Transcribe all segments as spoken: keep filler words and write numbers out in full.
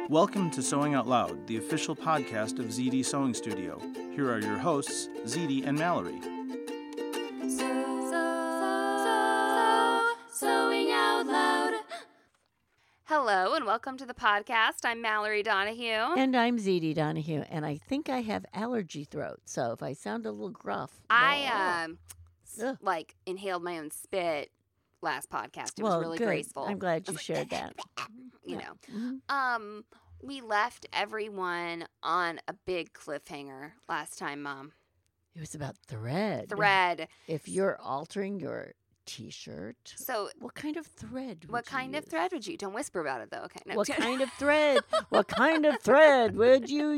Welcome to Sewing Out Loud, the official podcast of Z D Sewing Studio. Here are your hosts, Z D and Mallory. So, so, so, Sewing Out Loud. Hello and welcome to the podcast. I'm Mallory Donahue. And I'm Z D Donahue, and I think I have allergy throat, so if I sound a little gruff. I, um, Ugh. like, inhaled my own spit last podcast. It well, was really good. graceful. I'm glad I you was shared like, that. You Yeah. know. Mhm. Um, we left everyone on a big cliffhanger last time, Mom. It was about thread. Thread. If you're altering your T-shirt, So, what kind of thread would what you kind of use? thread would you? Don't whisper about it, though. Okay. No. What kind of thread? What kind of thread would you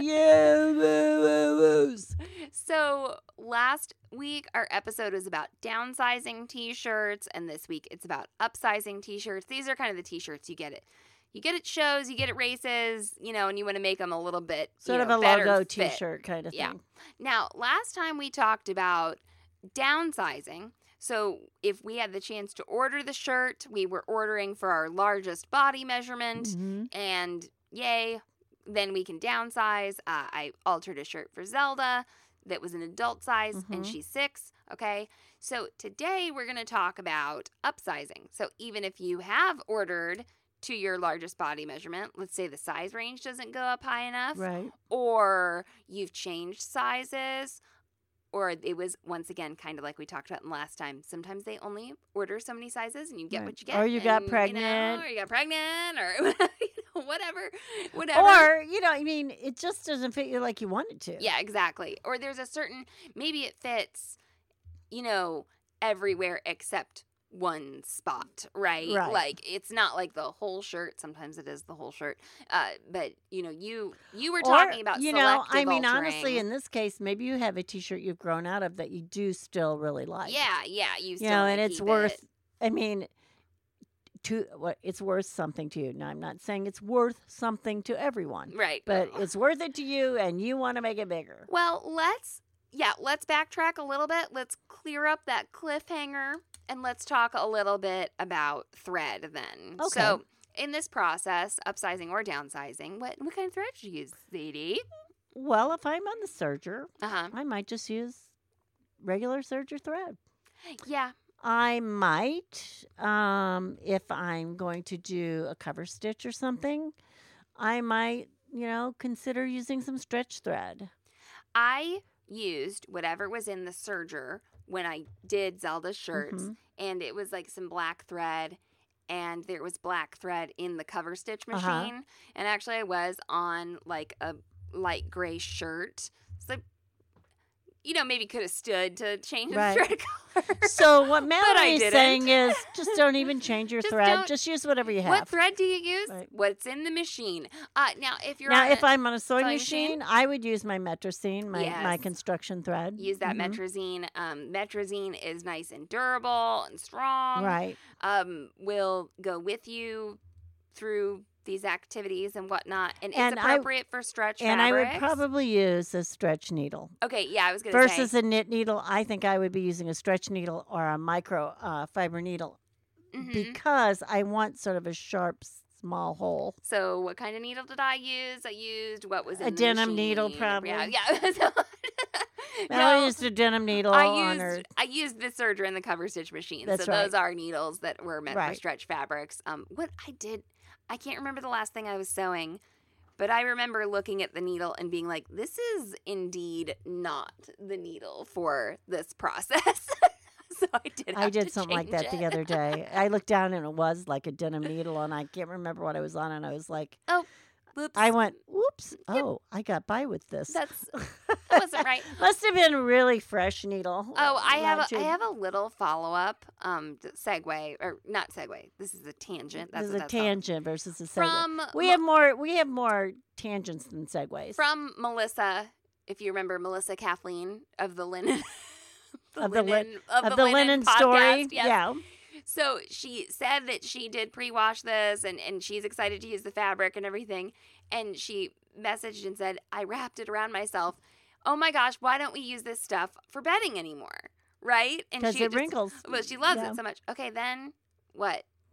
use? So last week, our episode was about downsizing T-shirts, and this week it's about upsizing T-shirts. These are kind of the T-shirts you get it. You get at shows, you get at races, you know, and you want to make them a little bit Sort you of know, a better logo fit. T-shirt kind of Yeah. thing. Now, last time we talked about downsizing. So if we had the chance to order the shirt, we were ordering for our largest body measurement, Mhm. and yay, then we can downsize. Uh, I altered a shirt for Zelda that was an adult size, and Mhm. she's six, okay? So today we're going to talk about upsizing. So even if you have ordered to your largest body measurement, let's say the size range doesn't go up high enough, Right. or you've changed sizes, or it was, once again, kind of like we talked about last time. Sometimes they only order so many sizes, and you get Right. what you get. Or you got and, You pregnant. know, or you got pregnant, or you know, whatever, whatever. Or, you know, I mean, it just doesn't fit you like you want it to. Yeah, exactly. Or there's a certain, maybe it fits, you know, everywhere except one spot, right? Right. Like, it's not like the whole shirt. Sometimes it is the whole shirt. Uh, but, you know, you you were talking Or, about you know, selective I mean, altering. honestly, in this case, maybe you have a T-shirt you've grown out of that you do still really like. Yeah, yeah. You, You still know, wanna and it's keep worth, it. I mean, to what it's worth something to you. Now, I'm not saying it's worth something to everyone, Right. but it's worth it to you, and you want to make it bigger. Well, let's, yeah, let's backtrack a little bit. Let's clear up that cliffhanger, and let's talk a little bit about thread then. Okay. So, in this process, upsizing or downsizing, what, what kind of thread do you use, Z D? Well, if I'm on the serger, Uh-huh. I might just use regular serger thread. Yeah. I might, um, if I'm going to do a cover stitch or something, I might, you know, consider using some stretch thread. I used whatever was in the serger when I did Zelda's shirts, Mhm. and it was like some black thread, and there was black thread in the cover stitch machine. Uh-huh. And actually, I was on like a light gray shirt. So, you know, maybe could have stood to change Right. the thread color. So what I Mallory is didn't. saying is just don't even change your Just thread. don't- Just use whatever you have. What thread do you use? Right. What's in the machine? Uh, now, if you're Now, on if a- I'm on a sewing, sewing machine, machine? I would use my Metrosine, my, my Yes. construction thread. use that Mhm. Metrozine. Um, Metrozine is nice and durable and strong. Right. Um, will go with you through these activities and whatnot, and, And it's I- appropriate for stretch And I would fabrics. probably use a stretch needle. Okay, yeah, I was gonna Versus say. a knit needle, I think I would be using a stretch needle or a micro uh, fiber needle Mhm. because I want sort of a sharp, s- small hole. So, what kind of needle did I use? I used what was in A the denim needle, machine. Yeah, probably. yeah. So- Melanie No, used a denim needle I on used her. I used the serger and the cover stitch machine. That's so right. those are needles that were meant for Right. stretch fabrics. Um, what I did, I can't remember the last thing I was sewing, but I remember looking at the needle and being like, "This is indeed not the needle for this process." So I did. I have did to something like change that the it. other day. I looked down and it was like a denim needle, and I can't remember what I was on, and I was like, Whoops. I went, "Whoops! Oh, I got by with this." That's that wasn't right. Must have been a really fresh needle. Oh, I have Allowed a, I to- have a little follow up. Um, d- segue or not segue. This is a tangent. That's This is what a that's called. tangent versus a segue. From we Mo- have more. We have more tangents than segues. from Melissa, if you remember Melissa Kathleen of the linen the Of the lin- linen of, of the, the linen, linen podcast, story, yes. yeah. So she said that she did pre-wash this and, and she's excited to use the fabric and everything. And she messaged and said, I wrapped it around myself. Oh my gosh, why don't we use this stuff for bedding anymore? Right? And Because she it just- wrinkles. Well, she loves Yeah. it so much. Okay, then what?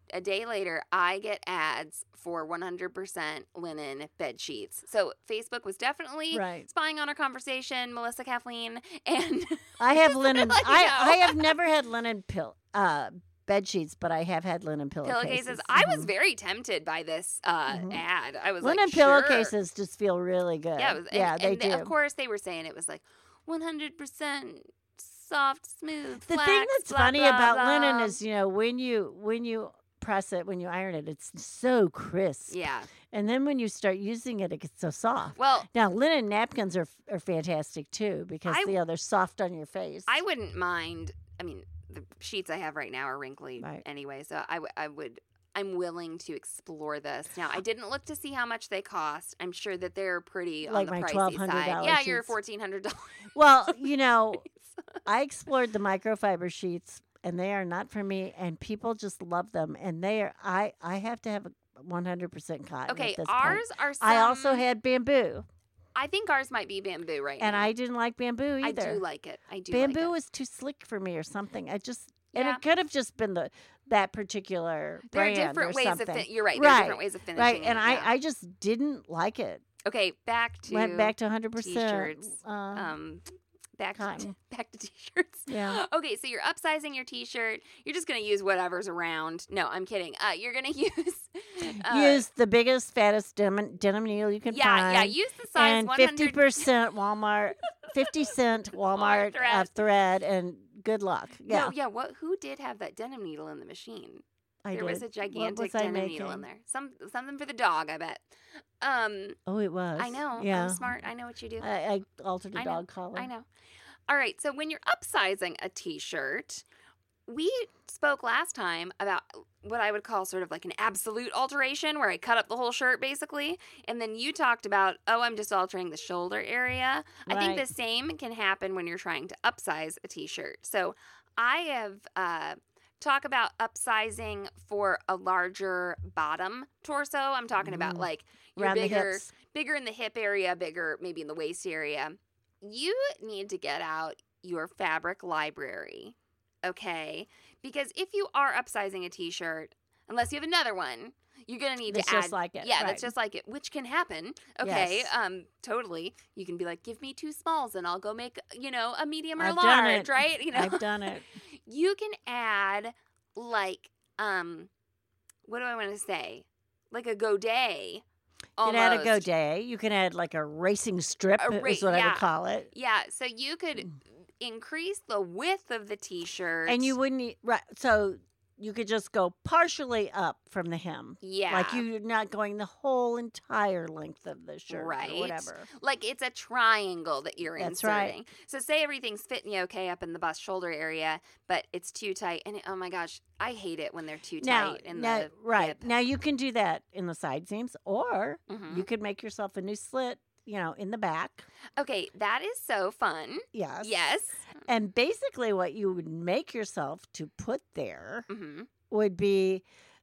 a day later, I get ads for one hundred percent linen bed sheets. So Facebook was definitely Right. spying on our conversation, Melissa, Kathleen, and I have linen. let you I, know. I have never had linen pill uh, bed sheets, but I have had linen pillowcases. pillowcases. I was Mhm. very tempted by this uh, Mhm. ad. I was linen like, sure. pillowcases just feel really good. Yeah, it was, and, yeah, they and do. Of course, they were saying it was like one hundred percent soft, smooth. The flax, thing that's blah, funny blah, about blah. linen is, you know, when you when you press it, when you iron it, it's so crisp. Yeah. And then when you start using it, it gets so soft. Well, Now, linen napkins are are fantastic too because I- you know they're soft on your face. I wouldn't mind. I mean, the sheets I have right now are wrinkly Right. anyway, so I, w- I would. I'm willing to explore this. Now, I didn't look to see how much they cost. I'm sure that they're pretty Like on the my pricey twelve hundred side. dollars Yeah, your sheets. fourteen hundred dollars. Well, you know, I explored the microfiber sheets, and they are not for me. And people just love them, and they are. I I have to have a one hundred percent cotton. Okay, at this ours point. are. Some, I also had bamboo, I think ours might be bamboo right and now. I didn't like bamboo I either. do like it. I do. bamboo like it. was too slick for me, or something. I just and Yeah. it could have just been the that particular There are brand different or ways something. of. Fin- you're right. There are Right, different ways of finishing right, it. and I yeah. I just didn't like it. Okay, back to Went back to one hundred percent. t-shirts. Uh, um back to, cotton. back to t-shirts. Yeah. Okay, so you're upsizing your t-shirt. You're just going to use whatever's around. No, I'm kidding. Uh you're going to use uh, Use the biggest, fattest denim, denim needle you can Yeah, find. yeah, use the size and one fifty hundred percent Walmart, fifty cent Walmart thread. uh, thread, and good luck. Yeah, No, yeah, what who did have that denim needle in the machine? I there did. was a gigantic what was I denim making? needle in there. Some something for the dog, I bet. Um Oh, it was. I know. Yeah, I'm smart. I know what you do. I, I altered a I know, dog collar. I know. All right, so when you're upsizing a t-shirt, we spoke last time about what I would call sort of like an absolute alteration where I cut up the whole shirt basically. And then you talked about, oh, I'm just altering the shoulder area. I think Right. the same can happen when you're trying to upsize a t-shirt. So I have uh, talk about upsizing for a larger bottom torso. I'm talking about Mm. like you're Around the bigger, hips. bigger in the hip area, bigger maybe in the waist area. You need to get out your fabric library, okay? Because if you are upsizing a t-shirt, unless you have another one, you're going to need That's to add. just like it, Yeah, right. that's just like it, which can happen. Okay, Yes. um, totally. You can be like, give me two smalls and I'll go make, you know, a medium or I've large, done it. right? You know, I've done it. you can add like, um, what do I want to say? Like a godet. You can add a almost. godet. You can add like a racing strip, A is ra- what I yeah. would call it. Yeah, so you could increase the width of the t-shirt. Mm. And you wouldn't, e- right? So you could just go partially up from the hem. yeah, Like you're not going the whole entire length of the shirt Right. or whatever. like it's a triangle that you're That's inserting. right. So say everything's fitting you okay up in the bust shoulder area, but it's too tight, and it, oh my gosh, I hate it when they're too Now, tight in now the right. hip. Now you can do that in the side seams, or Mhm. you could make yourself a new slit, you know, in the back. Okay, that is so fun. Yes. Yes. And basically what you would make yourself to put there hmm would be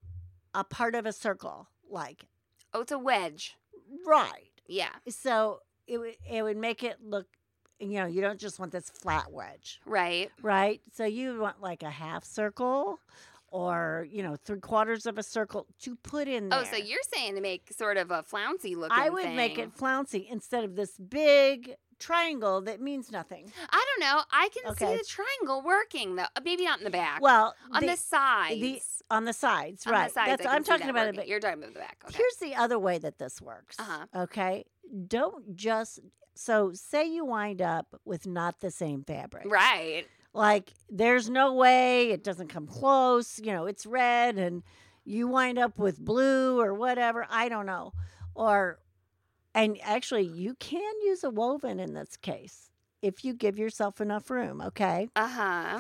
a part of a circle, like Oh, it's a wedge. right. Yeah. So it would it would make it look, you know, you don't just want this flat wedge, Right. right? So you want like a half circle, or you know, three quarters of a circle to put in there. Oh, so you're saying to make sort of a flouncy looking I would make thing. it flouncy instead of this big triangle that means nothing. I don't know. I can Okay. see the triangle working though. Uh, Maybe not in the back. Well, on the, sides. the on the sides, On right? the sides, That's I can I'm see talking that about it. working. But You're talking about the back. Okay. here's the other way that this works. Uh-huh. Okay, don't just so say you wind up with not the same fabric. Right. Like there's no way it doesn't come close. You know, it's red, and you wind up with blue or whatever. I don't know, or and actually you can use a woven in this case if you give yourself enough room. Okay. Uh huh.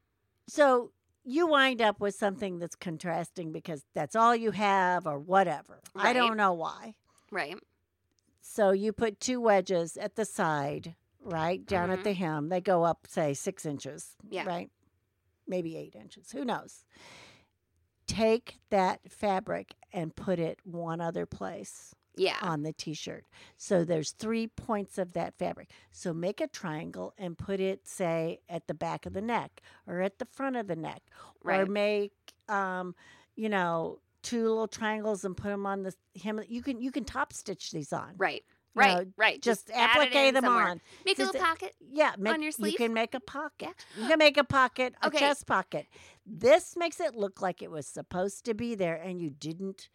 So you wind up with something that's contrasting because that's all you have or whatever. I Right. don't know why. Right. So you put two wedges at the side, right? Down Mhm. at the hem. They go up, say, six inches. Yeah. Right? Maybe eight inches. Who knows? Take that fabric and put it one other place Yeah. on the t-shirt. So there's three points of that fabric. So make a triangle and put it, say, at the back of the neck or at the front of the neck. Or Right. make, um, you know, two little triangles and put them on the hem. You can you can top stitch these on. Right. You Right. know, right. Just, add it applique in them somewhere. on. Make a Just little pocket. Yeah, make, on your sleeve? You can make a pocket. You can make a pocket, a Okay. chest pocket. This makes it look like it was supposed to be there, and you didn't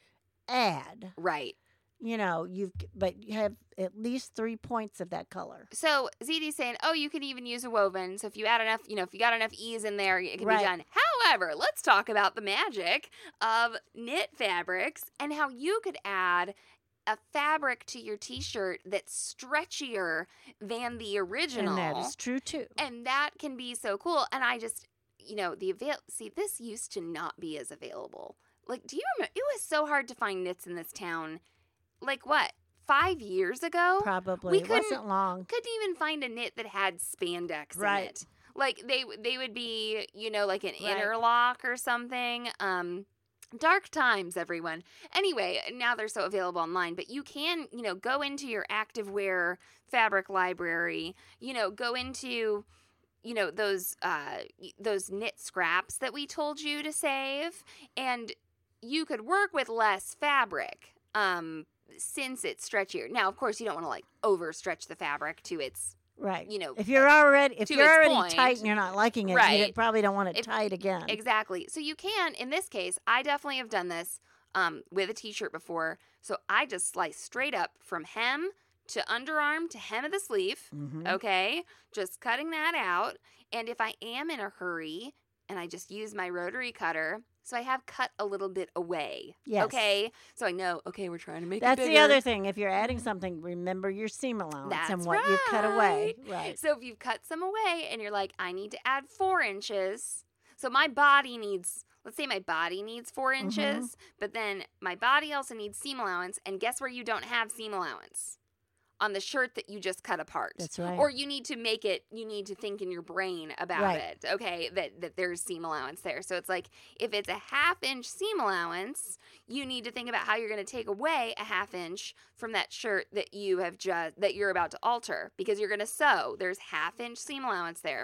add. Right. You know, you've but you have at least three points of that color. So Z D's saying, oh, you can even use a woven. So if you add enough, you know, if you got enough ease in there, it can Right. be done. However, let's talk about the magic of knit fabrics and how you could add a fabric to your t-shirt that's stretchier than the original. And that is true too. And that can be so cool. And I just, you know, the avail. See, this used to not be as available. Like, do you remember? It was so hard to find knits in this town. Like what? Five years ago? Probably. we It couldn't- wasn't long. Couldn't even find a knit that had spandex in Right. it. Like they they would be, you know, like an Right. interlock or something. Um, dark times, everyone. Anyway, now they're so available online, but you can, you know, go into your activewear fabric library. You know, go into, you know, those uh those knit scraps that we told you to save, and you could work with less fabric. Um. Since it's stretchier. Now, of course, you don't want to like overstretch the fabric to its, Right. you know, If you're already if to you're its already point. tight and you're not liking it, you Right. probably don't want it If- tight again. exactly. So you can, in this case, I definitely have done this um, with a t-shirt before. So I just slice straight up from hem to underarm to hem of the sleeve. Mhm. Okay. Just cutting that out. And if I am in a hurry and I just use my rotary cutter, so I have cut a little bit away. Yes. Okay. So I know, okay, we're trying to make That's it the bigger. other thing. If you're adding something, remember your seam allowance and That's what you cut away. right. Right. So if you've cut some away and you're like, I need to add four inches. So my body needs, let's say my body needs four Mm-hmm. inches, but then my body also needs seam allowance. And guess where you don't have seam allowance? On the shirt that you just cut apart. That's right. Or you need to make it, you need to think in your brain about Right. it, okay, that, that there's seam allowance there. So it's like, if it's a half inch seam allowance, you need to think about how you're going to take away a half inch from that shirt that you have just, that you're about to alter, because you're going to sew. There's half inch seam allowance there.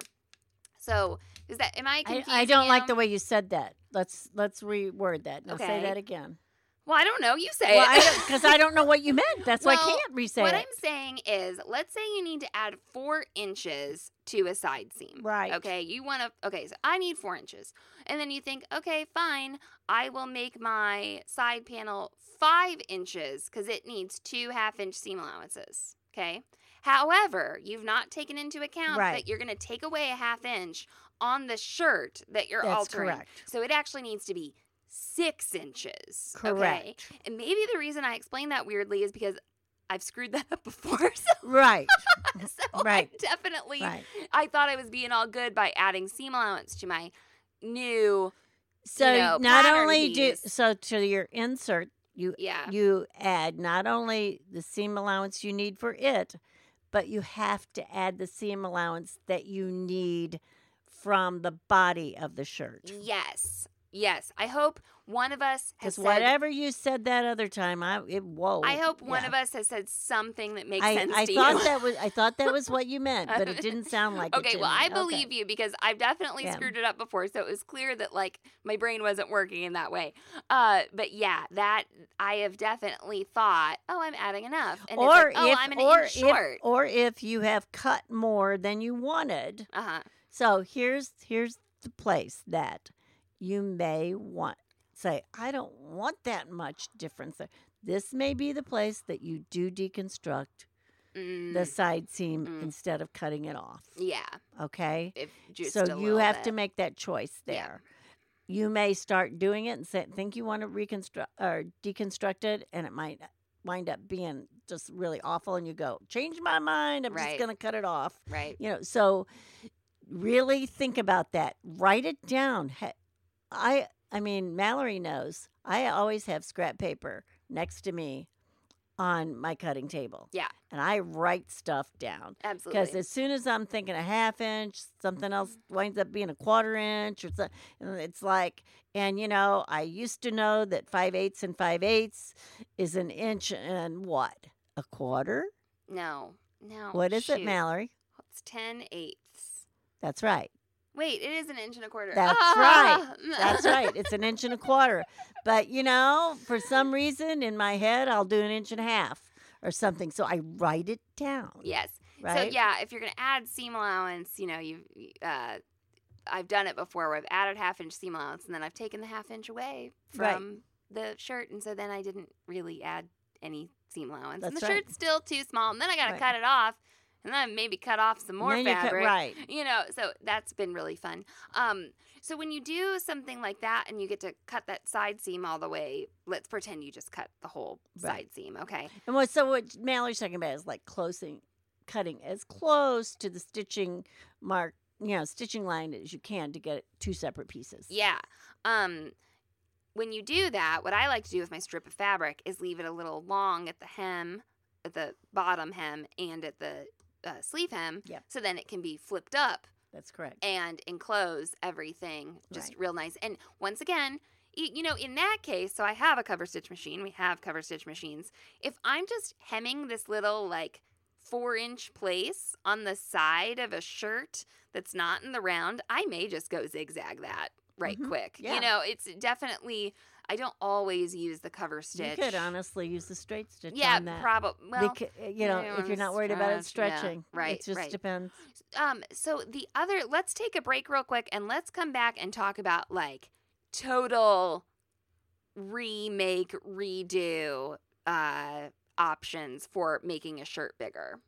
So is that, am I I, confusing I don't like you? the way you said that. Let's let's reword that. Now say Okay. that again. Well, I don't know. You say Well, it. I because I don't know what you meant. That's why I Well, can't re-say What it. I'm saying is, let's say you need to add four inches to a side seam. Right. Okay. You want to, okay, so I need four inches. And then you think, okay, fine. I will make my side panel five inches because it needs two half inch seam allowances. Okay. However, you've not taken into account Right. that you're going to take away a half inch on the shirt that you're That's altering. correct. So it actually needs to be six inches. Okay? Correct. And maybe the reason I explained that weirdly is because I've screwed that up before. So, Right. so Right. I definitely, Right. I thought I was being all good by adding seam allowance to my new, So know, not pattern only do piece. so to your insert, you yeah. you add not only the seam allowance you need for it, but you have to add the seam allowance that you need from the body of the shirt. Yes. Yes. I hope one of us has Because said, whatever you said that other time, I it whoa. I hope one yeah. of us has said something that makes I, sense I to thought you. that was I thought that was what you meant, but it didn't sound like it. Okay, to well, me. I Okay. believe you because I've definitely Yeah. screwed it up before, so it was clear that like my brain wasn't working in that way. Uh, but yeah, that I have definitely thought, oh, I'm adding enough, and Or it's like, oh, if I'm an or inch if short. or if you have cut more than you wanted. Uh huh. So here's here's the place that you may want say, I don't want that much difference there. This may be the place that you do deconstruct Mm, the side seam Mm. instead of cutting it off. yeah, Okay? if just So a you little have bit. to make that choice Yeah. there. You may start doing it and say, think you want to reconstruct or deconstruct it, and it might wind up being just really awful. And you go, change my mind. I'm Right. just going to cut it off. right. You know, so really think about that. Write it down. Ha- I, I mean, Mallory knows. I always have scrap paper next to me on my cutting table. Yeah. And I write stuff down. Absolutely. Because as soon as I'm thinking a half inch, something else winds up being a quarter inch, or so, and it's like, and you know, I used to know that five eighths and five eighths is an inch and what? A quarter? no, no. What is it, shoot. Mallory? It's ten eighths. That's right. Wait, it is an inch and a quarter. That's Ah! right. That's right. It's an inch and a quarter. But, you know, for some reason in my head, I'll do an inch and a half or something. So I write it down. Yes. Right? So, yeah, if you're going to add seam allowance, you know, you've, uh, I've done it before where I've added half inch seam allowance and then I've taken the half inch away from Right. the shirt. And so then I didn't really add any seam allowance. That's and the right. shirt's still too small. And then I got to Right. cut it off. And then maybe cut off some more And then you cut- fabric. right. You know, so that's been really fun. Um, so when you do something like that and you get to cut that side seam all the way, let's pretend you just cut the whole Right. side seam, okay? And what so what Mallory's talking about is like closing, cutting as close to the stitching mark, you know, stitching line as you can to get two separate pieces. Yeah. Um, when you do that, what I like to do with my strip of fabric is leave it a little long at the hem, at the bottom hem, and at the uh, sleeve hem, Yep. so then it can be flipped up That's correct. and enclose everything just Right. real nice. And once again, y- you know, in that case, so I have a cover stitch machine. We have cover stitch machines. If I'm just hemming this little like four inch place on the side of a shirt that's not in the round, I may just go zigzag that right Mhm. quick. Yeah. You know, it's definitely, I don't always use the cover stitch. You could honestly use the straight stitch Yeah, on that. probably. Well, Beca- you know, you if you're not wanna worried about it stretch, yeah, stretching. right, It just right. depends. Um, so the other, let's take a break real quick and let's come back and talk about like total remake, redo uh, options for making a shirt bigger.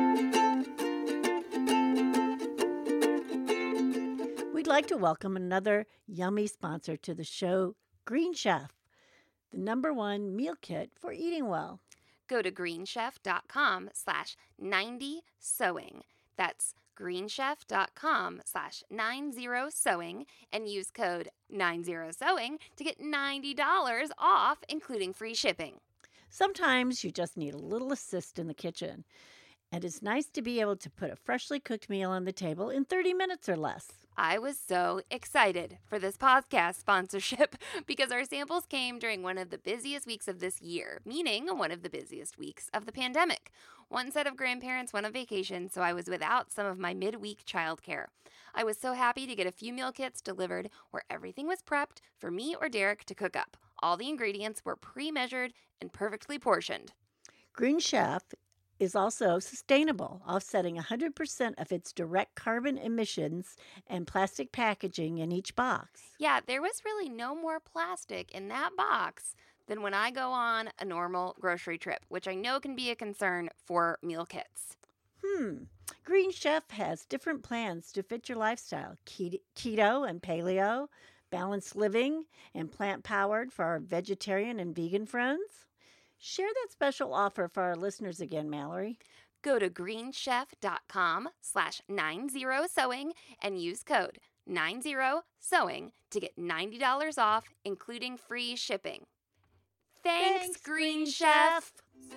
We'd like to welcome another yummy sponsor to the show, Green Chef, the number one meal kit for eating well. Go to greenchef.com slash 90 sewing. That's greenchef.com slash 90 sewing and use code 90 sewing to get ninety dollars off, including free shipping. Sometimes you just need a little assist in the kitchen, and it's nice to be able to put a freshly cooked meal on the table in thirty minutes or less. I was so excited for this podcast sponsorship because our samples came during one of the busiest weeks of this year, meaning one of the busiest weeks of the pandemic. One set of grandparents went on vacation, so I was without some of my midweek childcare. I was so happy to get a few meal kits delivered where everything was prepped for me or Derek to cook up. All the ingredients were pre-measured and perfectly portioned. Green Chef is also sustainable, offsetting one hundred percent of its direct carbon emissions and plastic packaging in each box. Yeah, there was really no more plastic in that box than when I go on a normal grocery trip, which I know can be a concern for meal kits. Hmm. Green Chef has different plans to fit your lifestyle. Ket- Keto and paleo, balanced living, and plant-powered for our vegetarian and vegan friends. Share that special offer for our listeners again, Mallory. Go to greenchef.com slash 90 sewing and use code 90 sewing to get ninety dollars off, including free shipping. Thanks, Thanks, Green Green Chef.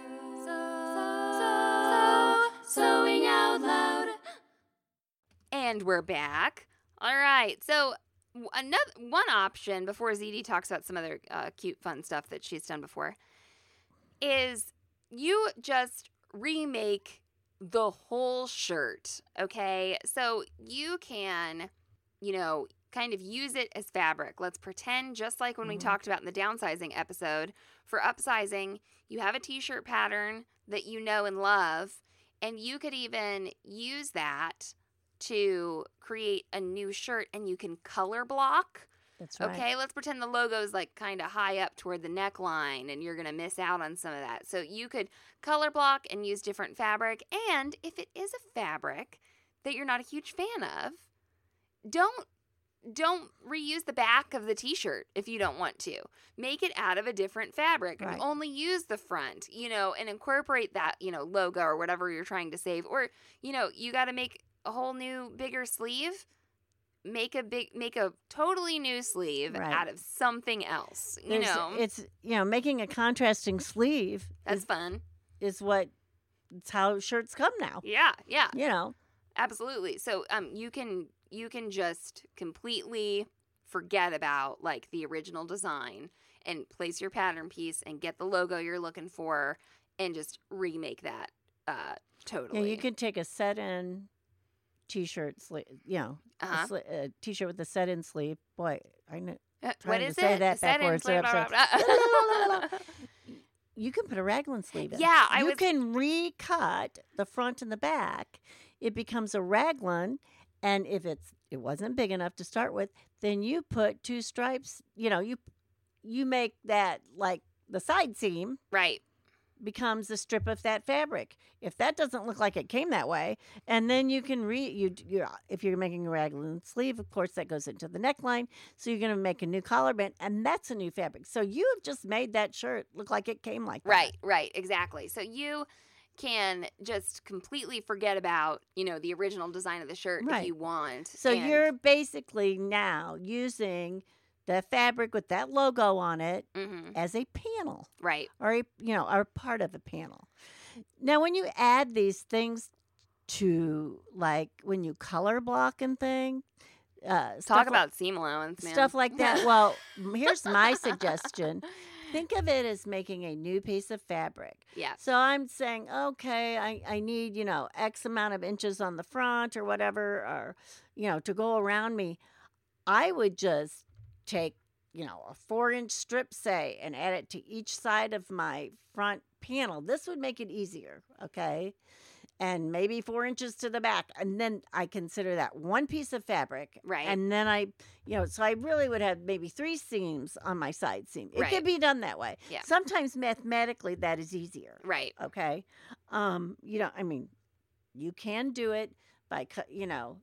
Sewing out loud. And we're back. All right. So w- another one option before Z D talks about some other uh, cute, fun stuff that she's done before is you just remake the whole shirt. Okay. So you can, you know, kind of use it as fabric. Let's pretend just like when we Mhm. talked about in the downsizing episode. For upsizing, you have a t-shirt pattern that you know and love, and you could even use that to create a new shirt, and you can color block. That's right. Okay, let's pretend the logo's like kind of high up toward the neckline and you're going to miss out on some of that. So you could color block and use different fabric. And if it is a fabric that you're not a huge fan of, don't don't reuse the back of the t-shirt if you don't want to. Make it out of a different fabric Right. and only use the front, you know, and incorporate that, you know, logo or whatever you're trying to save. Or, you know, you got to make a whole new bigger sleeve. Make a big, make a totally new sleeve Right. out of something else. You There's- know, it's you know making a contrasting sleeve that's is, fun. is what it's how shirts come now. Yeah, yeah, You know, absolutely. So, um, you can you can just completely forget about like the original design and place your pattern piece and get the logo you're looking for and just remake that. Uh, yeah, totally. you could take a set in t-shirt sleeve, you know, Uh-huh. a, sli- a t-shirt with a set-in sleeve. Boy, I know. Uh, Trying what to is say it? that Set in, backwards or blah, blah, upside- blah, blah. You can put a raglan sleeve in. Yeah, I you was- can recut the front and the back. It becomes a raglan, and if it's it wasn't big enough to start with, then you put two stripes. You know, you you make that like the side seam Right. becomes a strip of that fabric. If that doesn't look like it came that way, and then you can re you you if you're making a raglan sleeve, of course that goes into the neckline. So you're going to make a new collar band, and that's a new fabric. So you have just made that shirt look like it came like that. Right, right, exactly. So you can just completely forget about, you know, the original design of the shirt Right. if you want. So and- you're basically now using the fabric with that logo on it Mhm. as a panel, Right. or a, you know, or part of a panel. Now, when you add these things to, like, when you color block and thing, uh, Talk stuff about seam allowance, like, man. stuff like that. Well, m- here's my suggestion. Think of it as making a new piece of fabric. Yeah. So I'm saying, okay, I, I need, you know, X amount of inches on the front or whatever, or, you know, to go around me. I would just take, you know, a four inch strip, say, and add it to each side of my front panel. This would make it easier, okay? And maybe four inches to the back. And then I consider that one piece of fabric. Right. And then I, you know, so I really would have maybe three seams on my side seam. It Right. could be done that way. Yeah. Sometimes mathematically that is easier. Right. Okay. Um, you know, I mean, you can do it by, cu- you know,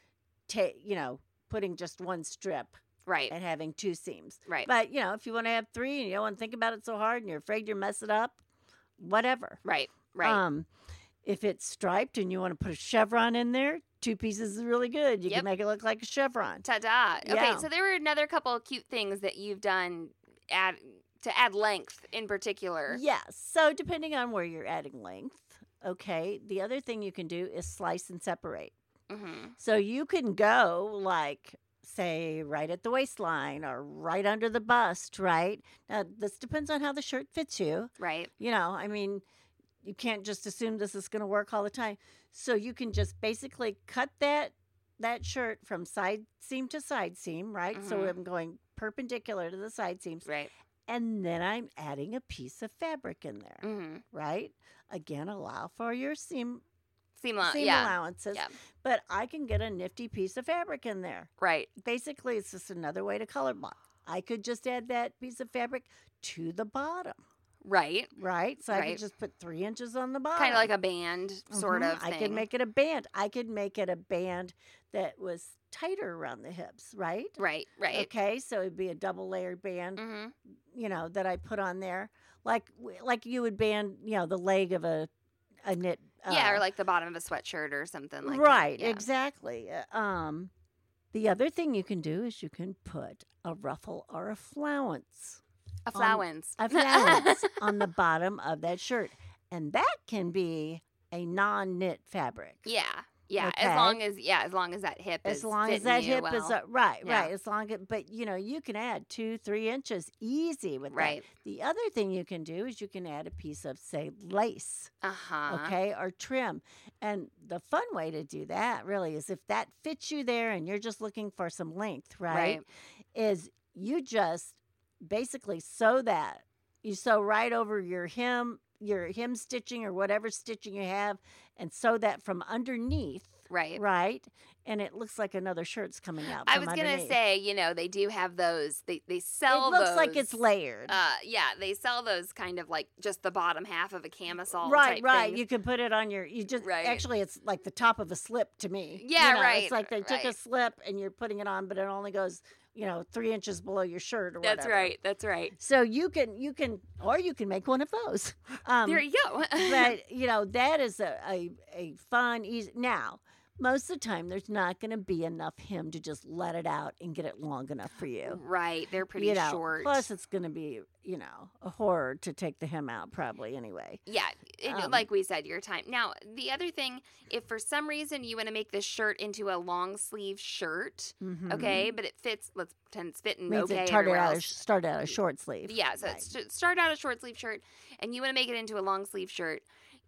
ta- you know, putting just one strip Right. and having two seams. Right. But, you know, if you want to have three and you don't want to think about it so hard and you're afraid you'll mess it up, whatever. Right. Right. Um, if it's striped and you want to put a chevron in there, two pieces is really good. You Yep. can make it look like a chevron. Ta-da. Okay, yeah. so there were another couple of cute things that you've done add to add length in particular. Yes. So depending on where you're adding length, okay, the other thing you can do is slice and separate. Mm-hmm. So you can go like, say, right at the waistline or right under the bust, right? Now, this depends on how the shirt fits you. Right. You know, I mean, you can't just assume this is going to work all the time. So you can just basically cut that that shirt from side seam to side seam, right? So Mhm. I'm going perpendicular to the side seams. Right. And then I'm adding a piece of fabric in there, Mm-hmm. right? Again, allow for your seam, Seam, allow- seam yeah. allowances. Yeah. But I can get a nifty piece of fabric in there. Right. Basically, it's just another way to color block. I could just add that piece of fabric to the bottom, Right. right? So I Right. could just put three inches on the bottom. Kind of like a band sort Mhm. of I thing. could make it a band. I could make it a band that was tighter around the hips, right? Right. Right. Okay, so it'd be a double layered band, Mm-hmm. you know, that I put on there, like like you would band, you know, the leg of a a knit. yeah, uh, or like the bottom of a sweatshirt or something like right, that. Yeah. exactly. Uh, Um, the other thing you can do is you can put a ruffle or a flounce. A flowance. a flounce on the bottom of that shirt. And that can be a non-knit fabric. Yeah. Yeah. Okay. As long as yeah, as long as that hip As is long as fitting that you hip is well. uh, right, Yeah. right. As long as, but you know, you can add two, three inches easy with Right. that. The other thing you can do is you can add a piece of, say, lace, Uh-huh. okay, or trim. And the fun way to do that really is if that fits you there and you're just looking for some length, right? Right. Is you just basically sew that. You sew right over your hem, your hem stitching or whatever stitching you have, and sew that from underneath, Right. right? And it looks like another shirt's coming out. I from was gonna underneath. say, you know, they do have those. They they sell. it looks like those, it's layered. Uh, yeah, they sell those kind of like just the bottom half of a camisole. right, type right. things. You can put it on your. You just Right. actually, it's like the top of a slip to me. Yeah, You know, right, It's like they took a right. slip and you're putting it on, but it only goes, you know, three inches below your shirt or That's whatever. right. That's right. So you can, you can, or you can make one of those. Um, There you go. but you know that is a, a, a fun easy now most of the time there's not going to be enough hem to just let it out and get it long enough for you. right. They're pretty you know, short. plus it's going to be, you know, a horror to take the hem out probably anyway. yeah, it, um, like we said, your time. Now, the other thing, if for some reason you want to make this shirt into a long sleeve shirt, Mhm. okay, but it fits, let's pretend it's fitting Means okay it started everywhere out, a, else. start out a short sleeve. Yeah, so Right. it's start out a short sleeve shirt, and you want to make it into a long sleeve shirt.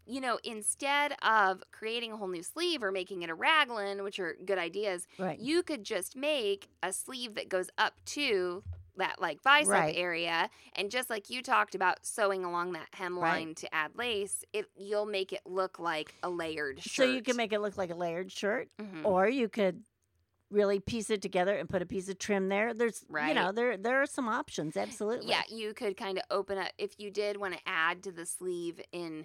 you know, instead of creating a whole new sleeve or making it a raglan, which are good ideas, Right. you could just make a sleeve that goes up to that like bicep Right. area, and just like you talked about sewing along that hemline Right. to add lace, it you'll make it look like a layered So shirt. you can make it look like a layered shirt, Mhm. or you could really piece it together and put a piece of trim there. There's, you know, Right. there there are some options. Absolutely. Yeah, you could kind of open up if you did want to add to the sleeve in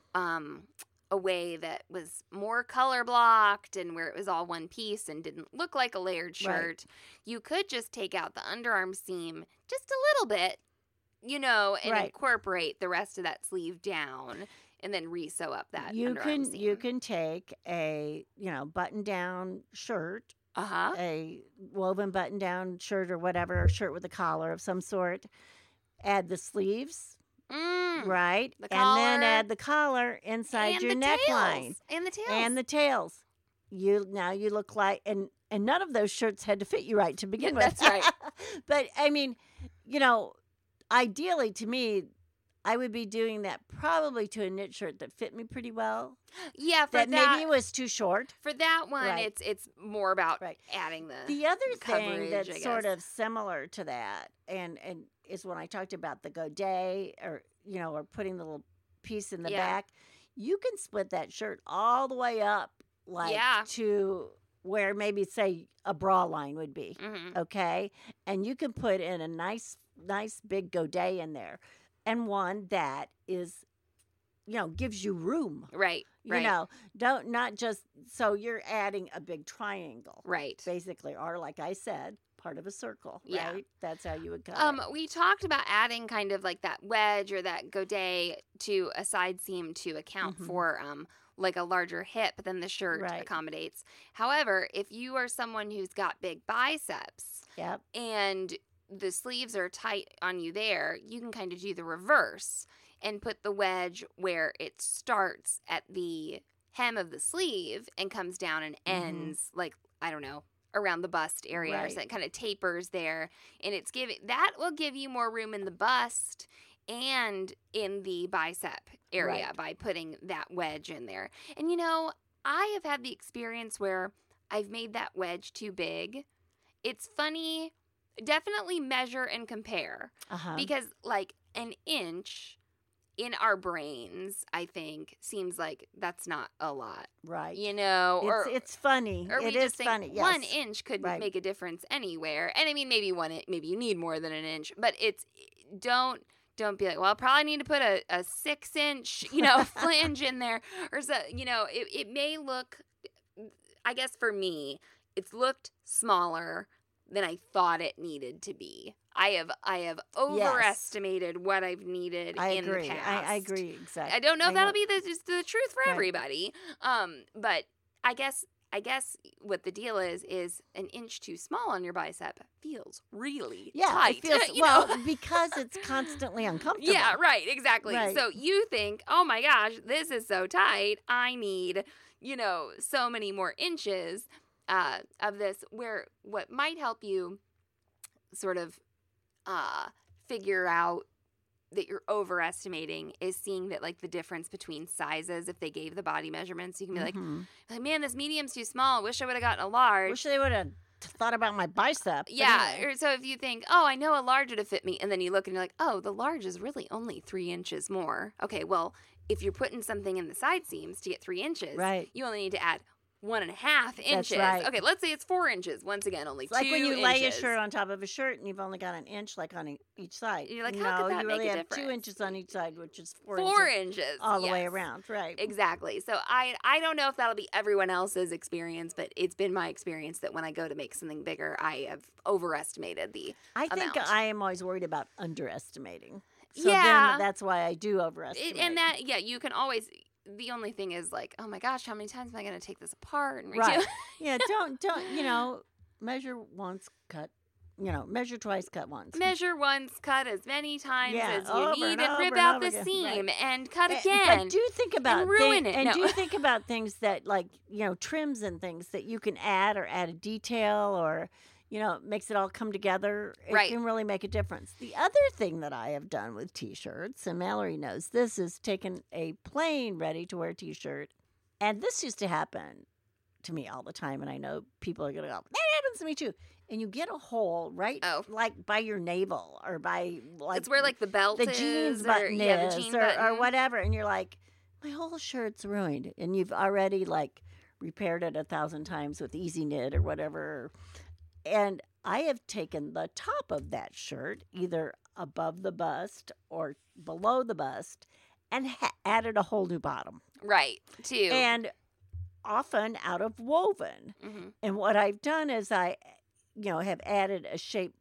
um a way that was more color blocked and where it was all one piece and didn't look like a layered Right. shirt. You could just take out the underarm seam just a little bit, you know, and Right. incorporate the rest of that sleeve down and then re-sew up that You underarm can seam. you can take a, you know, button down shirt, Uh-huh. a woven button down shirt or whatever, a shirt with a collar of some sort, add the sleeves, Mm. right? The and then collar. add the collar inside and your the neckline tails. And the tails. and the tails. You now you look like and and none of those shirts had to fit you right to begin with. that's right. But I mean, you know, ideally to me, I would be doing that probably to a knit shirt that fit me pretty well. Yeah, for That, that, maybe it was too short. for that one, Right. it's it's more about Right. adding the The other thing coverage, that's I sort guess. of similar to that, and and is when I talked about the godet, or you know, or putting the little piece in the Yeah. back. You can split that shirt all the way up, like Yeah. to where maybe say a bra line would be. Mhm. Okay, and you can put in a nice, nice big godet in there, and one that is, you know, gives you room. Right. You Right. know, don't not just so you're adding a big triangle, Right. basically, or like I said, part of a circle, Yeah. right? That's how you would cut Um, it. we talked about adding kind of like that wedge or that godet to a side seam to account Mhm. for um like a larger hip than the shirt Right. accommodates. However, if you are someone who's got big biceps Yep. and the sleeves are tight on you there, you can kind of do the reverse and put the wedge where it starts at the hem of the sleeve and comes down and ends like, I don't know, around the bust area or Right. something, kind of tapers there. And it's giving that will give you more room in the bust and in the bicep area Right. by putting that wedge in there. And you know, I have had the experience where I've made that wedge too big. It's funny, definitely measure and compare Uh-huh. because like an inch in our brains, I think, seems like that's not a lot, right. you know, or it's it's funny. or It we is just think funny. Yes. one inch could Right. make a difference anywhere. And I mean, maybe one, in- maybe you need more than an inch, but it's don't don't be like, well, I probably need to put a, a six inch, you know, flange in there, or so. You know, it it may look. I guess for me, it's looked smaller than I thought it needed to be. I have I have overestimated what I've needed I in agree. the past. I, I agree exactly. I don't know if I that'll be the, just the truth for Right. everybody. Um, but I guess I guess what the deal is is an inch too small on your bicep feels really Yeah, tight. it feels you well know? because it's constantly uncomfortable. Yeah, right, exactly. Right. So you think, oh my gosh, this is so tight. I need, you know, so many more inches uh, of this. Where what might help you sort of uh, figure out that you're overestimating is seeing that like the difference between sizes. If they gave the body measurements, you can be like, Mhm. like, man, this medium's too small. Wish I would have gotten a large. Wish they would have thought about my bicep. but Yeah. anyway. Or so if you think, oh, I know a large would have fit me, and then you look and you're like, oh, the large is really only three inches more. Okay, well, if you're putting something in the side seams to get three inches, Right. you only need to add one and a half inches. right. Okay, let's say it's four inches. Once again, only It's like two when you inches. lay a shirt on top of a shirt and you've only got an inch like on e- each side. You're like, no, how could that you make really a have two difference? inches on each side, which is four, Four inches, inches. all the way yes. around. Right. Exactly. So I I don't know if that'll be everyone else's experience, but it's been my experience that when I go to make something bigger, I have overestimated the I think amount. I am always worried about underestimating. So Yeah. then that's why I do overestimate. It, and that, yeah, you can always. The only thing is like, oh my gosh, how many times am I going to take this apart and redo? Right. yeah, don't don't you know, measure once, cut, you know, measure twice, cut once. Measure once, cut as many times Yeah, as you over need, and and, over rip and out over the again. seam Right. and cut Eh, again. But do think about ruin thing- it. and No. do think about things that like, you know, trims and things that you can add or add a detail or, you know, makes it all come together. It Right. can really make a difference. The other thing that I have done with T-shirts, and Mallory knows this, is taken a plain ready-to-wear T-shirt, and this used to happen to me all the time, and I know people are going to go, that happens to me too. And you get a hole right, Oh. like by your navel or by like It's where like the belt the is, jeans or, button yeah, is the jean or, button. or whatever, and you're like, my whole shirt's ruined, and you've already like repaired it a thousand times with Easy Knit or whatever. And I have taken the top of that shirt, either above the bust or below the bust, and ha- added a whole new bottom, Right, too. and often out of woven. Mhm. And what I've done is I, you know, have added a shape,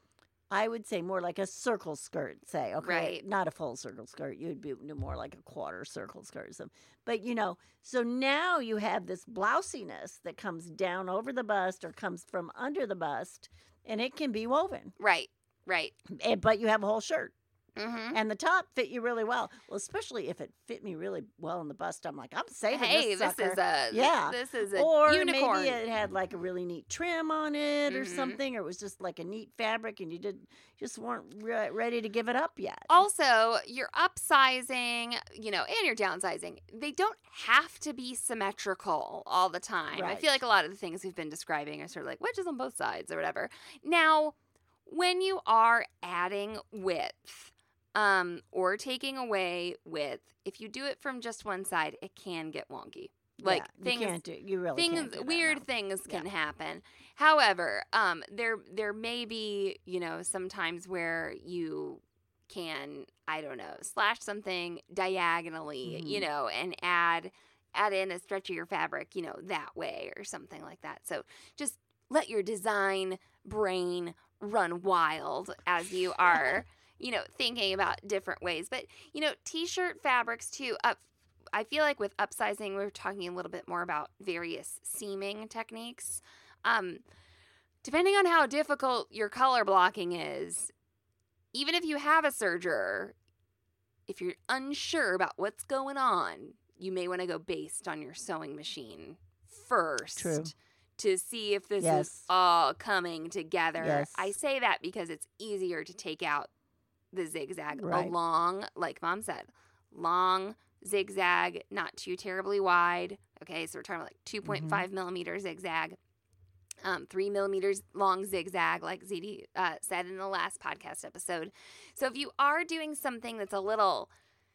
I would say more like a circle skirt, say, okay, Right. not a full circle skirt. You'd be do more like a quarter circle skirt or something. But, you know, so now you have this blousiness that comes down over the bust or comes from under the bust, and it can be woven. Right, right. And, but you have a whole shirt. Mm-hmm. And the top fit you really well. Well, especially if it fit me really well in the bust, I'm like, I'm saving Hey, this this sucker. is a Yeah. This is a Or unicorn. maybe it had like a really neat trim on it or Mhm. something, or it was just like a neat fabric, and you did just weren't re- ready to give it up yet. Also, you're upsizing, you know, and you're downsizing. They don't have to be symmetrical all the time. I feel Right. like a lot of the things we've been describing are sort of like wedges on both sides or whatever. Now, when you are adding width, um, or taking away width, if you do it from just one side, it can get wonky. Like yeah, things you can't do. You really things can't do that, weird no. things can Yeah. happen. However, um there there may be, you know, sometimes where you can, I don't know, slash something diagonally, you Mhm. know, and add add in a stretch of your fabric, you know, that way or something like that. So just let your design brain run wild as you are, you know, thinking about different ways. But, you know, t-shirt fabrics too, up I feel like with upsizing, we're talking a little bit more about various seaming techniques. Um, depending on how difficult your color blocking is, even if you have a serger, if you're unsure about what's going on, you may want to go based on your sewing machine first. True. To see if this Yes. is all coming together. Yes. I say that because it's easier to take out the zigzag Right. along, like Mom said, long zigzag, not too terribly wide. Okay, so we're talking about like two point five Mm-hmm. millimeter zigzag, um, three millimeters long zigzag, like Z D uh, said in the last podcast episode. So if you are doing something that's a little,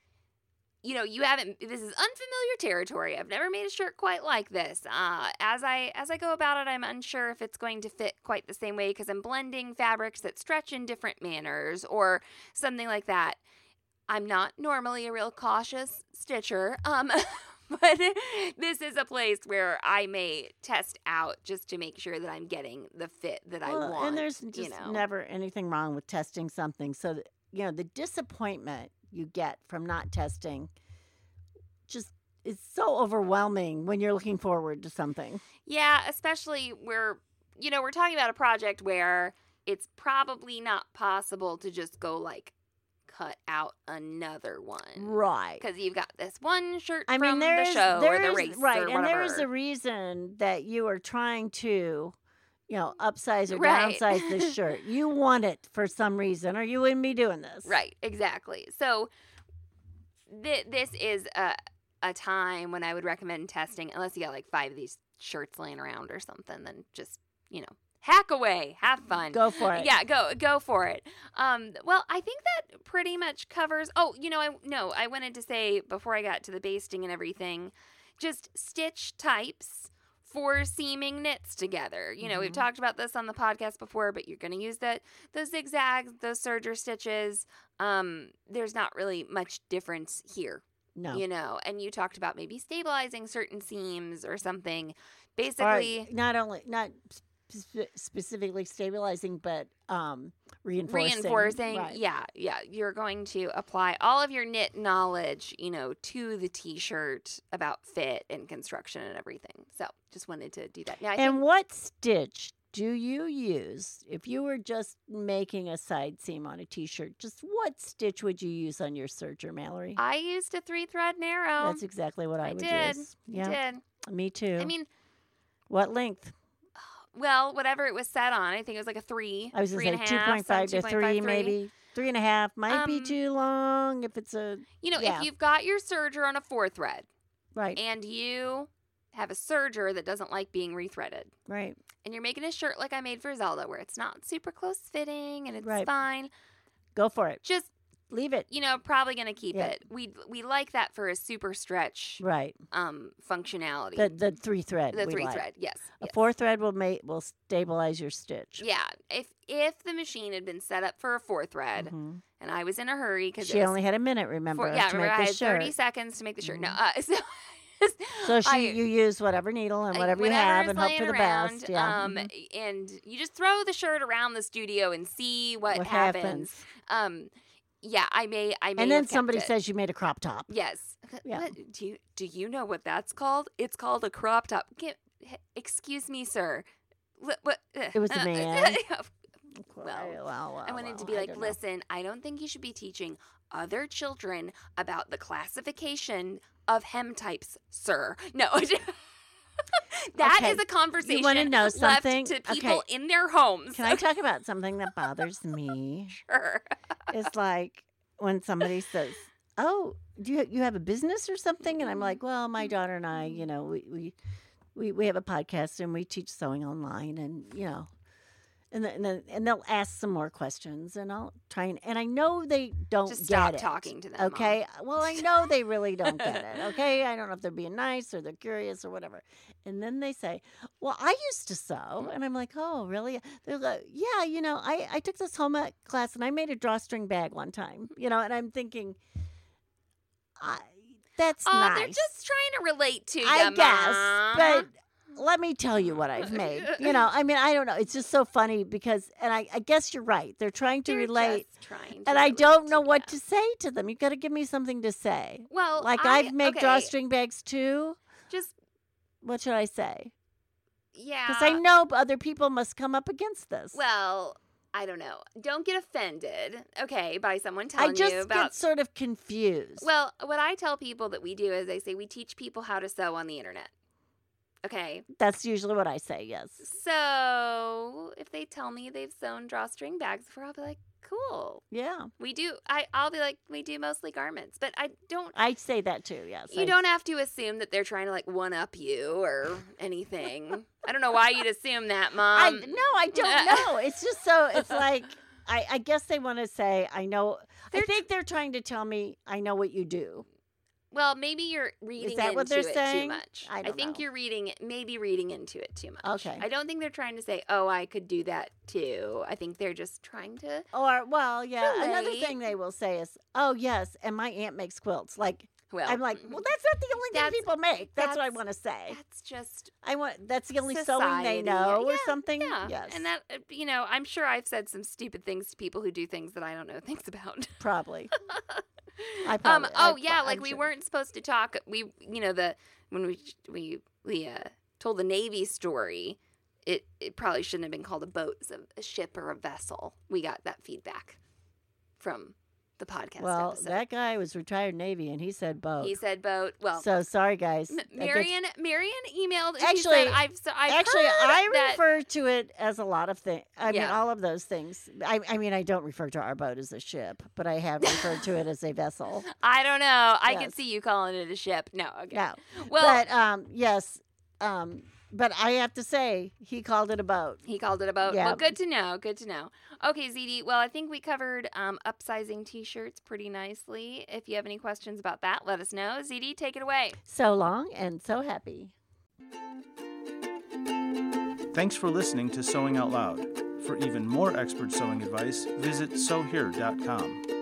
you know, you haven't, this is unfamiliar territory. I've never made a shirt quite like this. Uh, as I as I go about it, I'm unsure if it's going to fit quite the same way because I'm blending fabrics that stretch in different manners or something like that. I'm not normally a real cautious stitcher, um, but this is a place where I may test out just to make sure that I'm getting the fit that I Well, want. and there's you just know. never anything wrong with testing something. So, that, you know, the disappointment you get from not testing just is so overwhelming when you're looking forward to something. Yeah, especially where, you know, we're talking about a project where it's probably not possible to just go like cut out another one. Right. Because you've got this one shirt I from mean, there the is show there or the is- race right, or and whatever. there is a reason that you are trying to, you know, upsize or Right. downsize this shirt. You want it for some reason, or you wouldn't be doing this. Right, exactly. So th- this is a, a time when I would recommend testing, unless you got like five of these shirts laying around or something, then just, you know, hack away, have fun. Go for it. Yeah, go go for it. Um, well, I think that pretty much covers. Oh, you know, I no, I wanted to say before I got to the basting and everything, just stitch types for seaming knits together. You know, we've Mhm. talked about this on the podcast before, but you're going to use that those zigzags, those serger stitches. Um, there's not really much difference here. No. You know, and you talked about maybe stabilizing certain seams or something. Or Basically, not only not spe- specifically stabilizing, but um, reinforcing. reinforcing. Right. Yeah, yeah. You're going to apply all of your knit knowledge, you know, to the t-shirt about fit and construction and everything. So just wanted to do that. Now, I And think, what stitch do you use if you were just making a side seam on a t-shirt? Just what stitch would you use on your serger, Mallory? I used a three thread narrow. That's exactly what I, I would did. use. I Yeah, did. me too. I mean, what length? well, whatever it was set on. I think it was like a three. I was three going and to a say half, two point five some to two point five, three, maybe. Three and a half might be Um, too long if it's a, You know, yeah. if you've got your serger on a four thread right, and you have a serger that doesn't like being rethreaded, right. and you're making a shirt like I made for Zelda where it's not super close fitting and it's Right. fine, Go for it. just, Leave it. you know, probably going to keep Yeah. it. We we like that for a super stretch Right. um functionality. The the three thread. The we three like. thread, yes. A yes. four thread will make will stabilize your stitch. Yeah, if if the machine had been set up for a four thread Mhm. and I was in a hurry because She only had a minute, remember, four, yeah, to remember make I the had shirt. thirty seconds to make the shirt. No, Mhm. uh, so So she, I- you use whatever needle and I- whatever you whatever have is and hope laying for the around, best. Yeah. Um, Mhm. and you just throw the shirt around the studio and see what, What happens. happens? Um, yeah, I may, I may. And then have kept somebody it. says you made a crop top. Yes. Yeah. What, do you do you know what that's called? It's called a crop top. Get, excuse me, sir. What? what It was a man. Well, well, well, I wanted well, to be I like, don't know. listen, I don't think you should be teaching other children about the classification of hem types, sir. No. That Okay. is a conversation wanna know left something? to people Okay. in their homes. Can I talk about something that bothers me? Sure. It's like when somebody says, "Oh, do you you have a business or something?" And I'm like, "Well, my daughter and I, you know, we we we, we have a podcast and we teach sewing online, and you know." And then, and then and they'll ask some more questions, and I'll try and and I know they don't Just get stop it. talking to them, Mom. Okay, well I know they really don't get it. Okay, I don't know if they're being nice or they're curious or whatever. And then they say, "Well, I used to sew," and I'm like, "Oh, really?" They're like, "Yeah, you know, I I took this home ec class and I made a drawstring bag one time, you know." And I'm thinking, I that's Oh, nice. they're just trying to relate to you, I guess, Mom. but let me tell you what I've made. You know, I mean, I don't know. It's just so funny because, and I, I guess you're right. They're trying to They're relate, just trying to and I relate don't know what you. to say to them. You've got to give me something to say. Well, Like I, I've made okay, drawstring bags too. Just What should I say? yeah. Because I know other people must come up against this. Well, I don't know. Don't get offended, okay, by someone I telling just you about. get sort of confused. Well, what I tell people that we do is I say we teach people how to sew on the internet. Okay. That's usually what I say. Yes. So if they tell me they've sewn drawstring bags before, I'll be like, cool. Yeah. We do. I, I'll be like, we do mostly garments. But I don't. I say that too. Yes. You I- don't have to assume that they're trying to like one up you or anything. I don't know why you'd assume that, I Mom. no, I don't know. It's just so. It's like I, I guess they want to say I know. They're I think they're trying to tell me I know what you do. Well, maybe you're reading that into what they're it saying? too much. I don't think know. you're reading it, maybe reading into it too much. Okay. I don't think they're trying to say, "Oh, I could do that too." I think they're just trying to. Or well, yeah. Another Relate. thing they will say is, "Oh yes," and my aunt makes quilts. Like Well, I'm like, well, that's not the only That's- thing people make. That's, what I that's- want to say. that's just I want that's the only sewing they society. know or Yeah, something. yeah. Yes, And that, uh, you know, I'm sure I've said some stupid things to people who do things that I don't know things about. probably. I um. probably. Oh I- yeah, I'm like we sure. weren't supposed to talk. We, you know, the when we we we uh, told the Navy story. It, it probably shouldn't have been called a boat. It's a, a ship or a vessel. We got that feedback from the podcast Well, episode. that guy was retired Navy, and he said boat. He said boat. Well, so sorry, guys. M- That gets- Marion Marion emailed. And she Actually- said, I've, so I've Actually, heard I that. refer to it as a lot of things. I mean, Yeah. all of those things. I, I mean, I don't refer to our boat as a ship, but I have referred to it as a vessel. I don't know. I Yes. could see you calling it a ship. No, okay. No, Well, but um, yes, um, but I have to say he called it a boat. he called it a boat. Yeah. Well, good to know. Good to know. Okay, Z D. Well, I think we covered um, upsizing T-shirts pretty nicely. If you have any questions about that, let us know. Z D, take it away. So long and so happy. Thanks for listening to Sewing Out Loud. For even more expert sewing advice, visit sew here dot com.